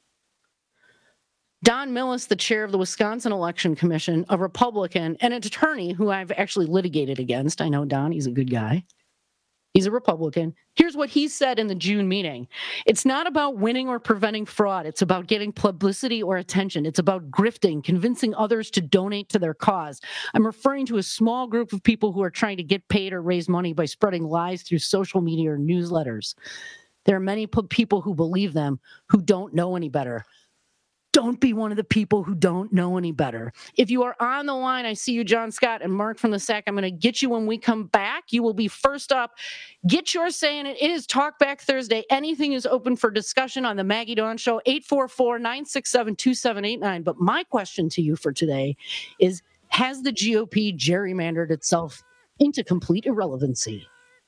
Don Millis, the chair of the Wisconsin Election Commission, a Republican, and an attorney who I've actually litigated against. I know Don, he's a good guy. He's a Republican. Here's what he said in the June meeting. It's not about winning or preventing fraud. It's about getting publicity or attention. It's about grifting, convincing others to donate to their cause. I'm referring to a small group of people who are trying to get paid or raise money by spreading lies through social media or newsletters. There are many people who believe them who don't know any better. Don't be one of the people who don't know any better. If you are on the line, I see you, John Scott and Mark from the S A C. I'm going to get you when we come back. You will be first up. Get your say in it. It is Talkback Thursday. Anything is open for discussion on the Maggie Dawn Show, eight four four, nine six seven, two seven eight nine. But my question to you for today is, has the G O P gerrymandered itself into complete irrelevancy?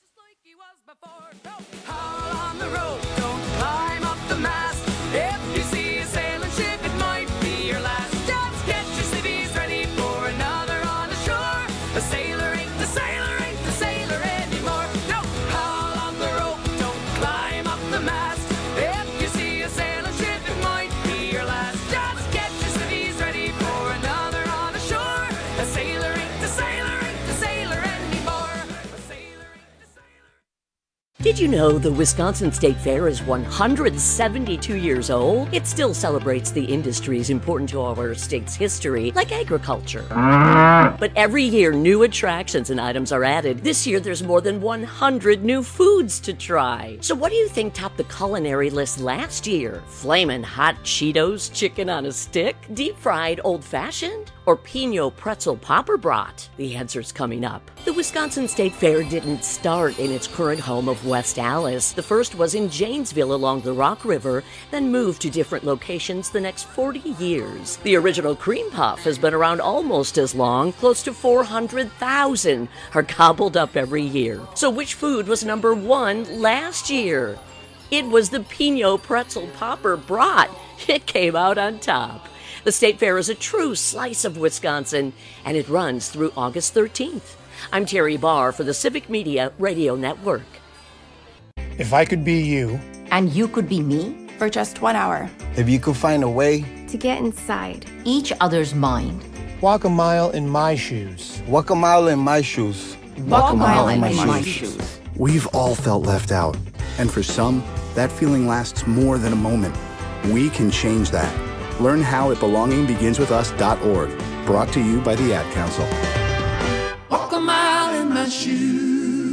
Did you know the Wisconsin State Fair is one hundred seventy-two years old? It still celebrates the industries important to our state's history, like agriculture. But every year, new attractions and items are added. This year, there's more than one hundred new foods to try. So what do you think topped the culinary list last year? Flamin' hot Cheetos chicken on a stick? Deep-fried old-fashioned? Or Pinot pretzel popper brat? The answer's coming up. The Wisconsin State Fair didn't start in its current home of West Allis. The first was in Janesville along the Rock River, then moved to different locations the next forty years. The original cream puff has been around almost as long. Close to four hundred thousand are gobbled up every year. So which food was number one last year? It was the Pinot Pretzel Popper Brat. It came out on top. The State Fair is a true slice of Wisconsin, and it runs through August thirteenth. I'm Terry Barr for the Civic Media Radio Network. If I could be you. And you could be me? For just one hour. If you could find a way. To get inside. Each other's mind. Walk a mile in my shoes. Walk a mile in my shoes. Walk, Walk a mile, mile in, in my, my shoes. shoes. We've all felt left out. And for some, that feeling lasts more than a moment. We can change that. Learn how at belonging begins with us dot org. Brought to you by the Ad Council. Walk a mile in my shoes.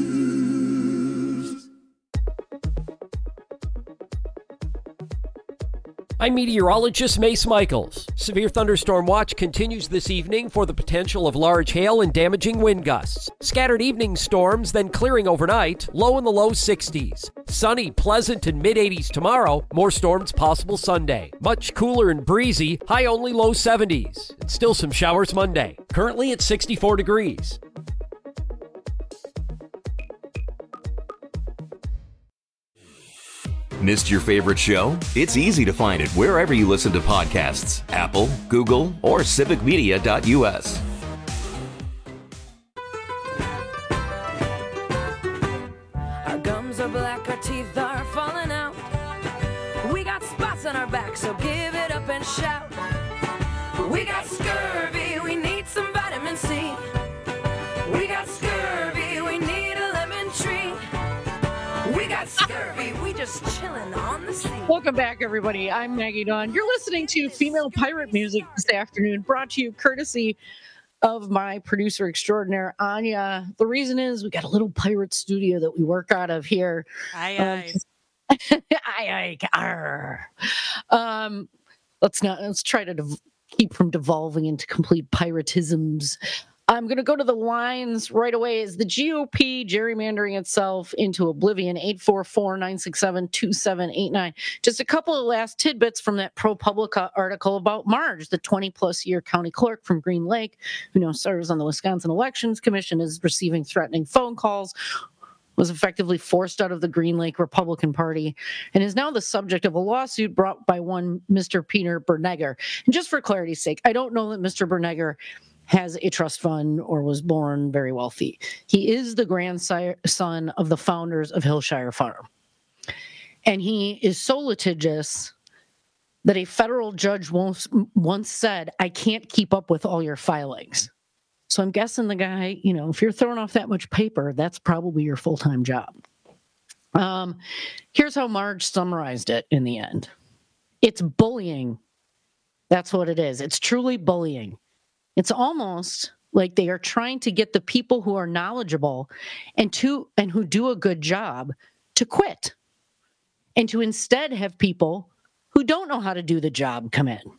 I'm meteorologist Mace Michaels. Severe thunderstorm watch continues this evening for the potential of large hail and damaging wind gusts. Scattered evening storms, then clearing overnight, low in the low sixties. Sunny, pleasant, and mid-eighties tomorrow. More storms possible Sunday. Much cooler and breezy, high only low seventies. And still some showers Monday. Currently at sixty-four degrees. Missed your favorite show? It's easy to find it wherever you listen to podcasts. Apple, Google, or civic media dot u s. Our gums are black, our teeth are falling out. We got spots on our back, so give it up and shout. We got scurvy, we need some vitamin C. We got scurvy, we need a lemon tree. We got scurvy, we just chilling on the sea. Welcome back, everybody. I'm Maggie Dawn. You're listening to Female Pirate Music this afternoon, brought to you courtesy of my producer extraordinaire, Anya. The reason is we got a little pirate studio that we work out of here. Aye, um, aye. aye, aye. Arr. Um, let's not, let's try to dev- keep from devolving into complete piratisms. I'm going to go to the lines right away. Is the G O P gerrymandering itself into oblivion? eight four four, nine six seven, two seven eight nine. Just a couple of last tidbits from that ProPublica article about Marge, the twenty-plus year county clerk from Green Lake, who now serves on the Wisconsin Elections Commission, is receiving threatening phone calls, was effectively forced out of the Green Lake Republican Party, and is now the subject of a lawsuit brought by one Mister Peter Bernegger. And just for clarity's sake, I don't know that Mister Bernegger has a trust fund or was born very wealthy. He is the grandson of the founders of Hillshire Farm. And he is so litigious that a federal judge once, once said, I can't keep up with all your filings. So I'm guessing the guy, you know, if you're throwing off that much paper, that's probably your full-time job. Um, here's how Marge summarized it in the end. It's bullying. That's what it is. It's truly bullying. It's almost like they are trying to get the people who are knowledgeable and to and who do a good job to quit, and to instead have people who don't know how to do the job come in.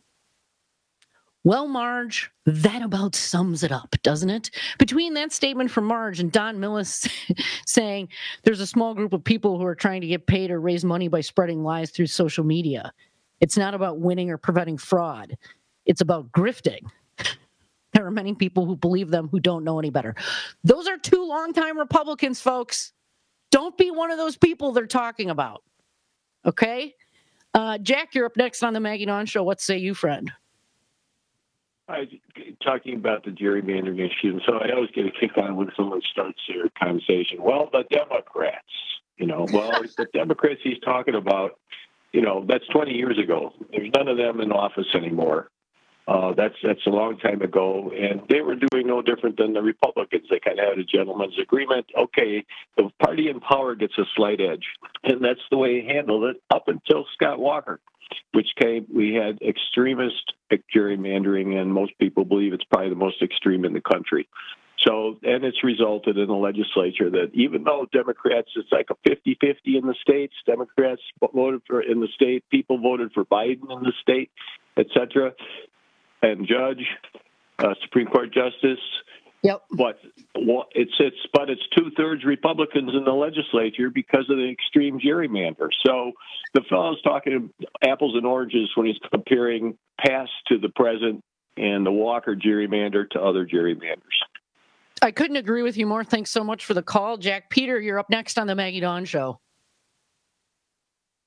Well, Marge, that about sums it up, doesn't it? Between that statement from Marge and Don Millis saying there's a small group of people who are trying to get paid or raise money by spreading lies through social media. It's not about winning or preventing fraud. It's about grifting. There are many people who believe them who don't know any better. Those are two longtime Republicans, folks. Don't be one of those people they're talking about. Okay? Uh, Jack, you're up next on the Maggie Dawn Show. What say you, friend? I talking about the gerrymandering issue, and so I always get a kick on when someone starts their conversation. Well, the Democrats, you know, well, the Democrats he's talking about, you know, that's twenty years ago. There's none of them in office anymore. Uh, that's that's a long time ago, and they were doing no different than the Republicans. They kind of had a gentleman's agreement. Okay, the party in power gets a slight edge, and that's the way he handled it up until Scott Walker, which came. We had extremist gerrymandering, and most people believe it's probably the most extreme in the country. So, and it's resulted in a legislature that even though Democrats, it's like a fifty-fifty in the states, Democrats voted for in the state, people voted for Biden in the state, et cetera, and judge, uh, Supreme Court justice. Yep. But it's it's but it's two thirds Republicans in the legislature because of the extreme gerrymander. So the fellow's talking apples and oranges when he's comparing past to the present and the Walker gerrymander to other gerrymanders. I couldn't agree with you more. Thanks so much for the call, Jack. Peter, you're up next on the Maggie Dawn Show.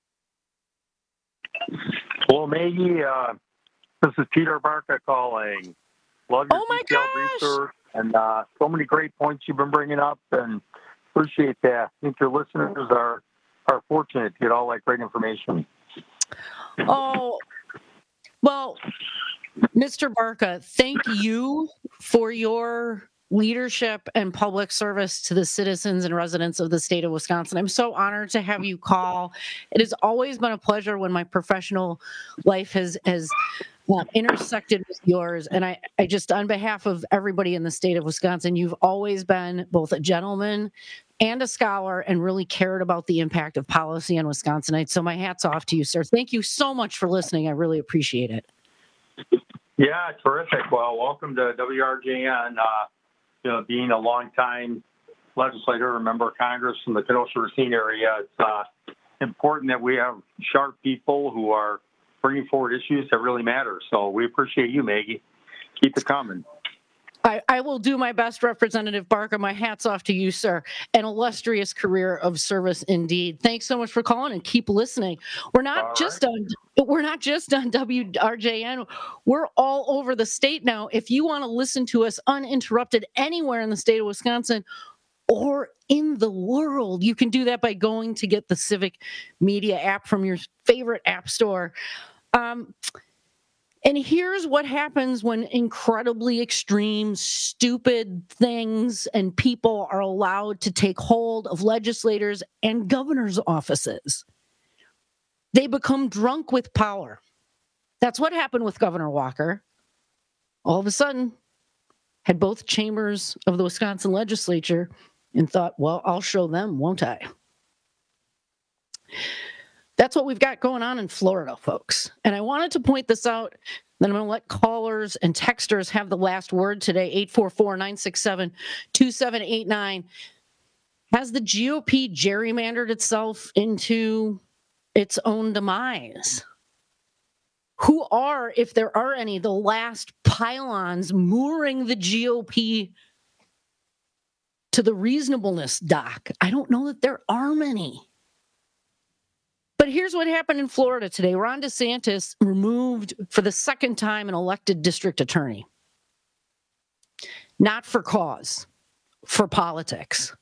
Well, Maggie, uh, this is Peter Barca calling. Love your oh my detailed gosh. research and uh, so many great points you've been bringing up, and appreciate that. I think your listeners are are fortunate to get all that great information. Oh, well, Mister Barca, thank you for your leadership and public service to the citizens and residents of the state of Wisconsin. I'm so honored to have you call. It has always been a pleasure when my professional life has has uh, intersected with yours. And I, I just, on behalf of everybody in the state of Wisconsin, you've always been both a gentleman and a scholar and really cared about the impact of policy on Wisconsinites. So my hat's off to you, sir. Thank you so much for listening. I really appreciate it. Yeah, terrific. Well, welcome to W R J N. Uh, you know, being a longtime legislator, a member of Congress from the Kenosha Racine area, it's uh, important that we have sharp people who are bringing forward issues that really matter. So we appreciate you, Maggie. Keep it coming. I, I will do my best, Representative Barca. My hat's off to you, sir. An illustrious career of service indeed. Thanks so much for calling and keep listening. We're not all just right. on we're not just on W R J N. We're all over the state now. If you want to listen to us uninterrupted anywhere in the state of Wisconsin or in the world, you can do that by going to get the Civic Media app from your favorite app store. Um, And here's what happens when incredibly extreme, stupid things and people are allowed to take hold of legislators and governors' offices. They become drunk with power. That's what happened with Governor Walker. All of a sudden, had both chambers of the Wisconsin legislature and thought, well, I'll show them, won't I? That's what we've got going on in Florida, folks. And I wanted to point this out. Then I'm going to let callers and texters have the last word today. eight four four, nine six seven, two seven eight nine. Has the G O P gerrymandered itself into its own demise? Who are, if there are any, the last pylons mooring the G O P to the reasonableness dock? I don't know that there are many. But here's what happened in Florida today. Ron DeSantis removed for the second time an elected district attorney. Not for cause, for politics.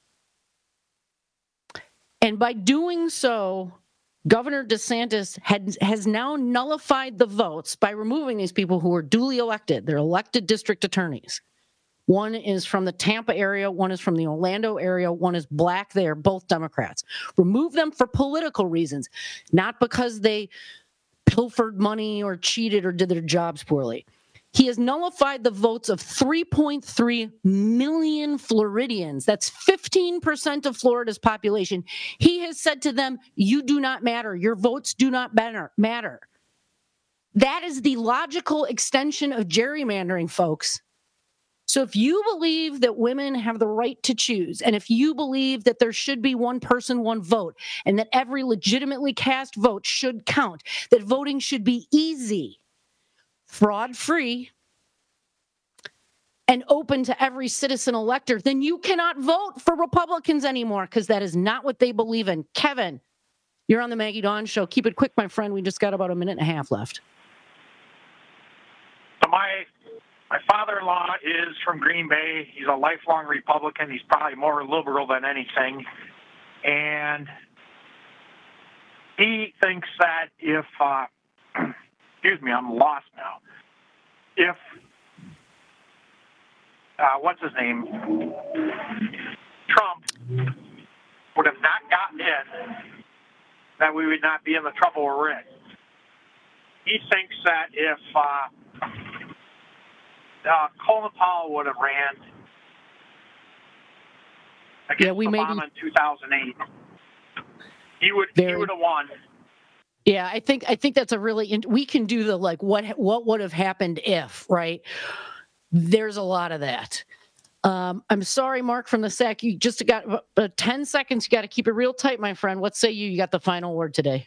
And by doing so, Governor DeSantis had, has now nullified the votes by removing these people who were duly elected. They're elected district attorneys. One is from the Tampa area, one is from the Orlando area, one is black. They are both Democrats. Remove them for political reasons, not because they pilfered money or cheated or did their jobs poorly. He has nullified the votes of three point three million Floridians. That's fifteen percent of Florida's population. He has said to them, you do not matter. Your votes do not matter. That is the logical extension of gerrymandering, folks. So if you believe that women have the right to choose, and if you believe that there should be one person, one vote, and that every legitimately cast vote should count, that voting should be easy, fraud-free, and open to every citizen elector, then you cannot vote for Republicans anymore because that is not what they believe in. Kevin, you're on the Maggie Dawn Show. Keep it quick, my friend. We just got about a minute and a half left. So my... My father-in-law is from Green Bay. He's a lifelong Republican. He's probably more liberal than anything. And he thinks that if, uh, excuse me, I'm lost now. If, uh, what's his name? Trump would have not gotten in, that we would not be in the trouble we're in. He thinks that if, uh, Uh, Colin Powell would have ran against yeah, we Obama maybe, in two thousand eight. He would very, he would have won. Yeah, I think I think that's a really we can do the like what what would have happened if, right? There's a lot of that. Um, I'm sorry, Mark from the S A C. You just got uh, ten seconds. You got to keep it real tight, my friend. What say you? You got the final word today.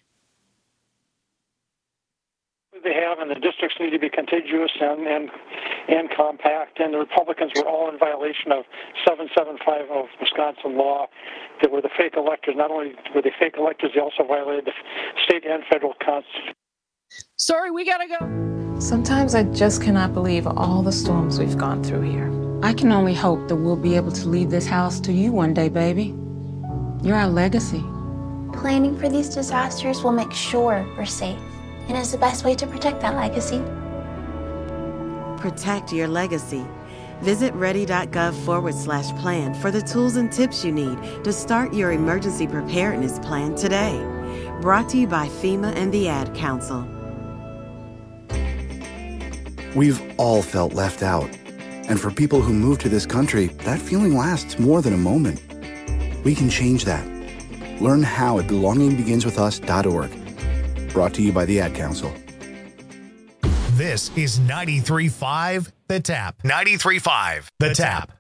They have, and the districts need to be contiguous and, and and compact, and the Republicans were all in violation of seven seventy-five of Wisconsin law. That were the fake electors. Not only were they fake electors, they also violated the state and federal constitution. Sorry, we gotta go. Sometimes I just cannot believe all the storms we've gone through here. I can only hope that we'll be able to leave this house to you one day, baby. You're our legacy. Planning for these disasters will make sure we're safe, and is the best way to protect that legacy. Protect your legacy. Visit ready.gov forward slash plan for the tools and tips you need to start your emergency preparedness plan today. Brought to you by FEMA and the Ad Council. We've all felt left out. And for people who move to this country, that feeling lasts more than a moment. We can change that. Learn how at belonging begins with us dot org. Brought to you by the Ad Council. This is ninety-three point five The Tap. ninety-three point five The Tap.